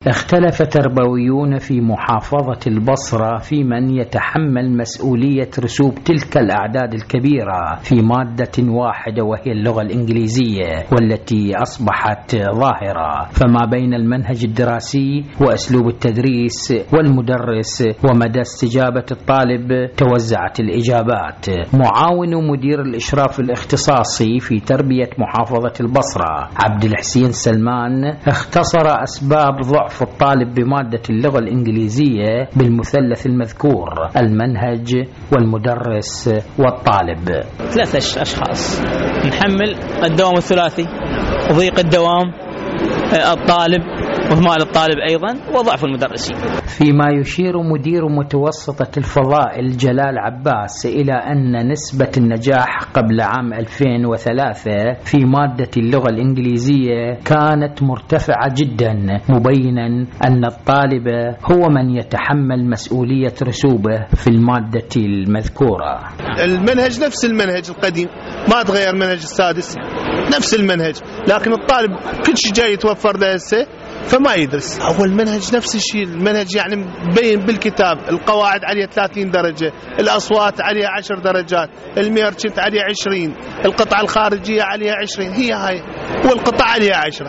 اختلف تربويون في محافظة البصرة في من يتحمل مسؤولية رسوب تلك الأعداد الكبيرة في مادة واحدة وهي اللغة الإنجليزية والتي أصبحت ظاهرة، فما بين المنهج الدراسي وأسلوب التدريس والمدرس ومدى استجابة الطالب توزعت الإجابات. معاون مدير الإشراف الاختصاصي في تربية محافظة البصرة عبد الحسين سلمان اختصر أسباب ضعف الطالب بمادة اللغة الإنجليزية بالمثلث المذكور: المنهج والمدرس والطالب. 3 أشخاص نحمل الدوام الثلاثي وضيق الدوام الطالب وإهمال الطالب أيضا وضعف المدرسين. فيما يشير مدير متوسطة الفضائل جلال عباس إلى أن نسبة النجاح قبل عام 2003 في مادة اللغة الإنجليزية كانت مرتفعة جدا، مبينا أن الطالب هو من يتحمل مسؤولية رسوبه في المادة المذكورة. المنهج نفس المنهج القديم، ما تغير منهج السادس، نفس المنهج، لكن الطالب كل شيء جاي يتوفر له هسه فما يدرس. أول منهج نفس الشيء، المنهج يعني مبين بالكتاب، القواعد عليه 30 درجة، الأصوات عليه 10 درجات، الميرشنت عليه 20، القطعة الخارجية عليها 20، هي هاي، والقطعة عليها 10.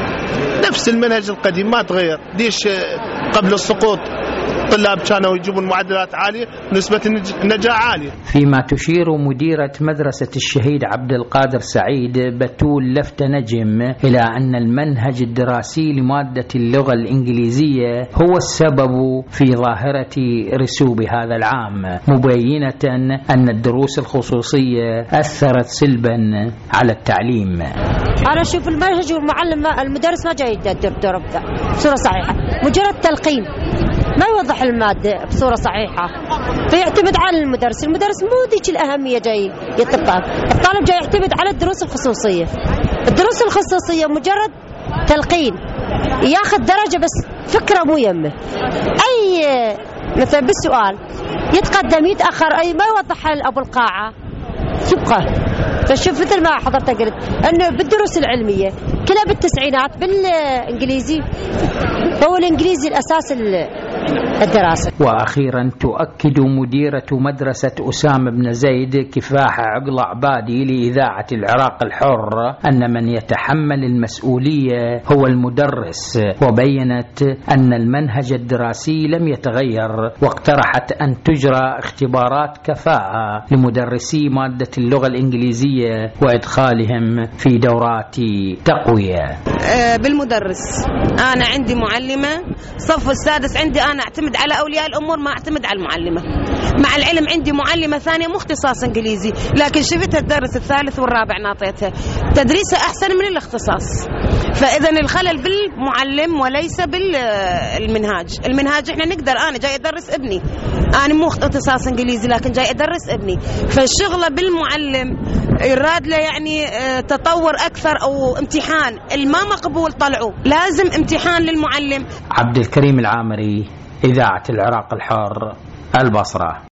نفس المنهج القديم ما تغير. ليش قبل السقوط الطلاب كانوا يجيبون معدلات عالية ونسبة النجاح عالية؟ فيما تشير مديرة مدرسة الشهيد عبد القادر سعيد بتول لفت نجم إلى أن المنهج الدراسي لمادة اللغة الإنجليزية هو السبب في ظاهرة رسوب هذا العام، مبينة أن الدروس الخصوصية أثرت سلبا على التعليم. أنا أشوف المنهج والمعلم المدرس ما جاي يدرب بصورة صحيحة، مجرد تلقين ما يوضح المادة بصورة صحيحة، فيعتمد على المدرس مو ذيك الأهمية جاي يطبق. الطالب جاي يعتمد على الدروس الخصوصية. الدروس الخصوصية مجرد تلقين، ياخذ درجة بس فكرة مو يمه. أي مثلا بالسؤال يتقدم يتأخر، أي ما يوضح أبو القاعة يبقى. فشوف مثل ما حضرتك قلت أنه بالدروس العلمية كلها بالتسعينات بالإنجليزي، هو الإنجليزي الأساس الدراسة. وأخيرا تؤكد مديرة مدرسة أسامة بن زيد كفاح عقل عبادي لإذاعة العراق الحر أن من يتحمل المسؤولية هو المدرس، وبينت أن المنهج الدراسي لم يتغير، واقترحت أن تجرى اختبارات كفاءة لمدرسي مادة اللغة الإنجليزية وإدخالهم في دورات تقوية. بالمدرس أنا عندي معلمة صف السادس، عندي أنا أعتمد على أولياء الأمور ما أعتمد على المعلمة. مع العلم عندي معلمة ثانية مو اختصاص إنجليزي، لكن شفتها الدرس الثالث والرابع ناطيتها تدريسها أحسن من الاختصاص. فإذا الخلل بالمعلم وليس بالمنهاج. المنهاج إحنا نقدر، أنا جاي أدرس ابني، أنا مو اختصاص إنجليزي لكن جاي أدرس ابني، فالشغلة بالمعلم يراد له يعني تطور أكثر أو امتحان الما مقبول طلعوا، لازم امتحان للمعلم. عبد الكريم العامري، إذاعة العراق الحر، البصرة.